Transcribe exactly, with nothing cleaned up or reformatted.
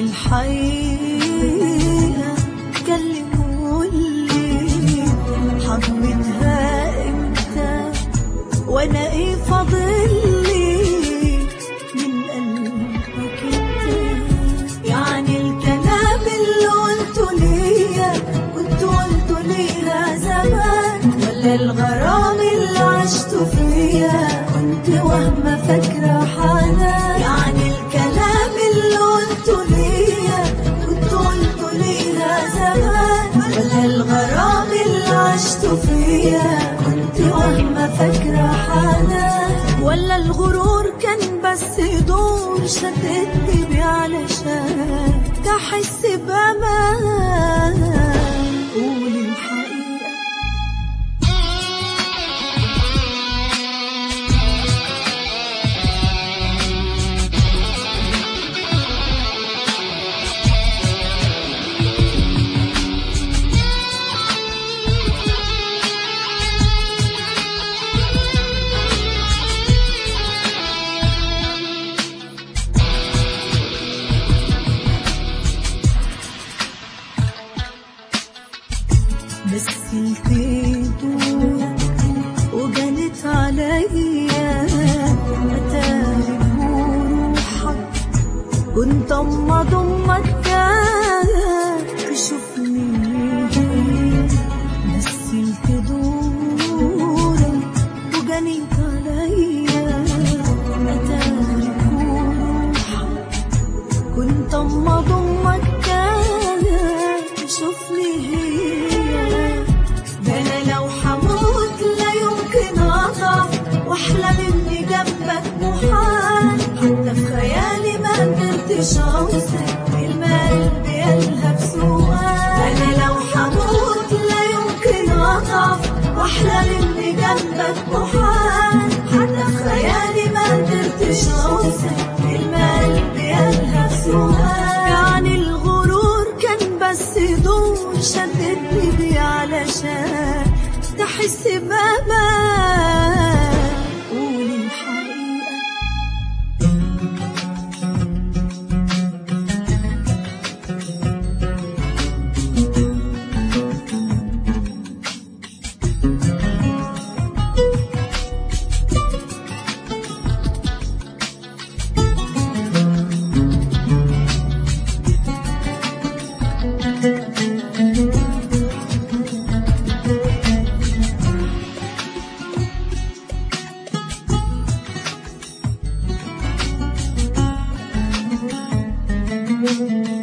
الحقيقة كلموني حضمنها امتى وانا ايه فاضلي من قلبك انت. يعني الكلام اللي قلته ليا كنت قلته ليها زمان، ولا الغرام اللي عشته فيا كنت وهمة فاكرة حنان. يعني الكلام اللي قلته ليا كنت قلته ليها زمان، ولا الغرام اللي عشته فيا كنت وهمة فاكرة حنان. ولا الغرور كان بس دور شدتني بيه علشان تحس بأمان. قولي الحقيقة مثلت دورك وجنت عليا أتاري بروحك، كنت أما ضمك تشوفني. مثلت دورك وجنت عليا أتاري بروحك، كنت أما ضمك تشوفني. واحلم اني جنبك محال، حتى في خيالي ما قدرتش اوصف كلمة قلبي قالها بسؤال. انا لو هموت لا يمكن اضعف، واحلم اني جنبك محال، حتى في خيالي ما قدرتش اوصف كلمة قلبي قالها بسؤال. يعني الغرور كان بس دور شدتني بيه علشان تحس بأمان. Thank you.